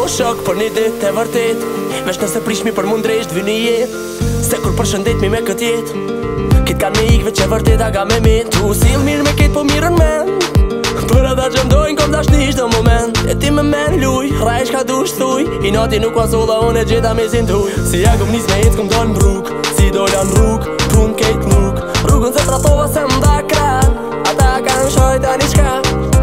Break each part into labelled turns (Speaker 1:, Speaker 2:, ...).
Speaker 1: shok për një dit e vërtet. Vesh nëse prish mi për mund dresht vy një jet. Se kur përshëndet mi me kët jet, kit kan me ik veç e vërtet a ga me min. Tu sil mirë me kit po mirën men, për ata që mdojnë kom dashni shdo moment. E ti me men luj, rajsh ka dush thuj, i nati nuk va sola unë e gjeta me zin tuj. Si ja kom nis me jet kom dal m'rrug, si dolla n'rrug, pun kejt luk. Rrugën se tratova se m'da kran, ata kan shojta një qka.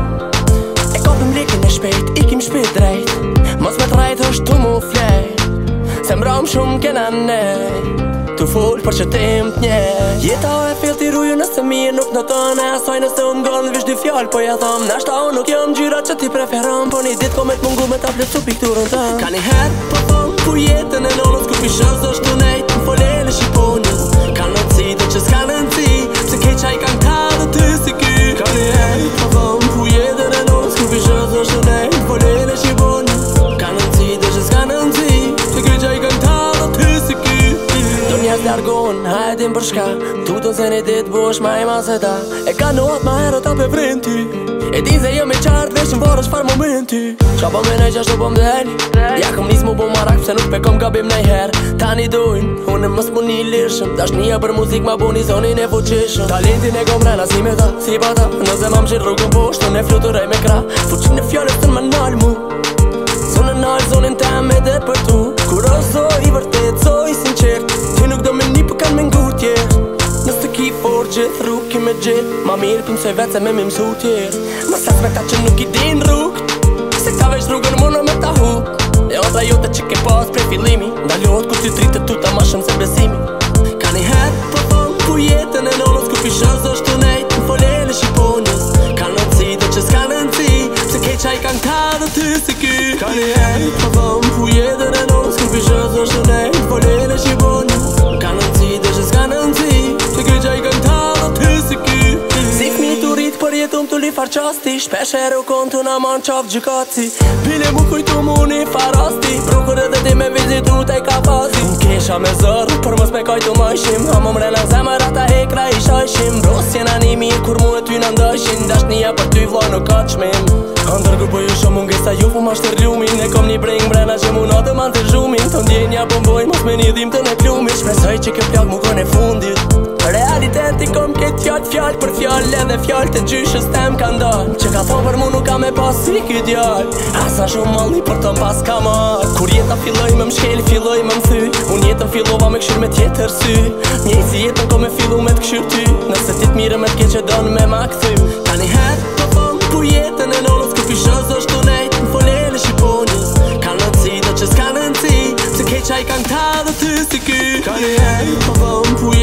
Speaker 1: E kopim likin e shpejt, ikim shpejt drejt, mos me trajt është tu mu flejt. Se mbram shumë kena nej, tu full për që tim t'njej. Jeta o e fill t'i ruju nëse mirë nuk në tëne. Asaj nëse unë gonë vish dy fjall po ja thom. Nashta unë nuk jam gjyra që ti preferon, po një dit ko me t'mungu me ta plëcu pikturën tëm. Ka një her po thom ku jetën e nonës, ku pishës është të nejt në folele shqiponës. Ka në ci dhe që s'ka në ci, se kej qaj kan ta dhe ty si ky. Ka një her po thom ku jetën e nonës, ku pishës është të nejt në folele shqiponës. Ka në ci dhe që s'ka në ci, se kej qaj kan ta dhe ty si ky. Njerës largon, hajdim për shka, tutën se një dit bosh ma i ma se ta. E ka në atë ma herë ta pe vrin ty, e din se jëm e qartë vesh në varë shfar momenti. Qa po me nej qashtu po m'del, ja kom nis mu bo marak pse nuk pe kom gabim nej her. Tani dojnë, unë mës mu një lirshëm, dashnia për muzik ma bo një zonin e fuqishëm. Talentin e kom rena si me ta, si pa ta, nëse ma m'gjit rrugën poshtë, unë e fluturej me kra. Fuqin e fjallës të më nalë mu, zonë nalë zonin tem e dhe për tu. Kur oso i vërtet, so i sinqert, ti nuk do me një për kanë me ngu tjerë. Nësë ki for gjithë rrug ki me gjithë, ma mirë pim se vetë se me mimsu tjerë. Ma sas me ta që nuk i din rrug, se ka veç rrugën muna me ta hu. E otra jote që ke pas pre fillimi, ndalot ku ty tritë tuta ma shumë se besimi. Ka një herë po thonë ku jetën e nonës, ku pishës është të nejt në folele shqiponës. Ka në ci dhe që s'ka në ci, se kej qaj kan ta dhe ty si ky. Ka një herë po thonë ku jetën e nonës, ku pishës është të nejt në folele shqiponës. Ka në ci dhe që s'ka në ci, se kej qaj kan ta dhe ty si ky. Si fmi t'u rrit për jetum t'u li farqasti, shpesher u kon t'u na man qaf gjykaci. Bile mu kujtu mu një farasti, prokur edhe ti me vizitu t'aj ka fazi. Unë kesha me zërë, për mos me kajtu ma ishim, ha më mrena zemër ata hekra i shajshim. Bros jena një mirë kur mu e ty në ndëshin, dashnia për ty vla nuk ka qmim. Andër kur po ju shumë mungesa ju fu ma shtërlumin, e kom një breng mbrena që mu natë man të zhumin. Të ndjenja po mboj mos me një dhim të në klumit, shpresoj që kjo plak mu kone fundit. Realiteti kom këtë fjall për fjall, edhe fjall të gjyshës tem ka ndal. Që ka thonë për mu nuk ka me pas si ky djall, asa shumë malli për të m'pas ka marr. Kur jeta filloj me m'shkel, filloj me m'thy, unë jetën fillova me këshyr me tjetër sy. Njej si jetën ko me fillu me t'këshyr ty, nëse ti t'mire me t'ke që donë me ma këthy. Ta një herë po thonë ku jetën e nonës, ku pishës është të nejt në folele shqiponës. Ka në ci dhe që s'ka në ci, pse kej qaj kan ta dhe ty si ky. Ka një herë po thonë ku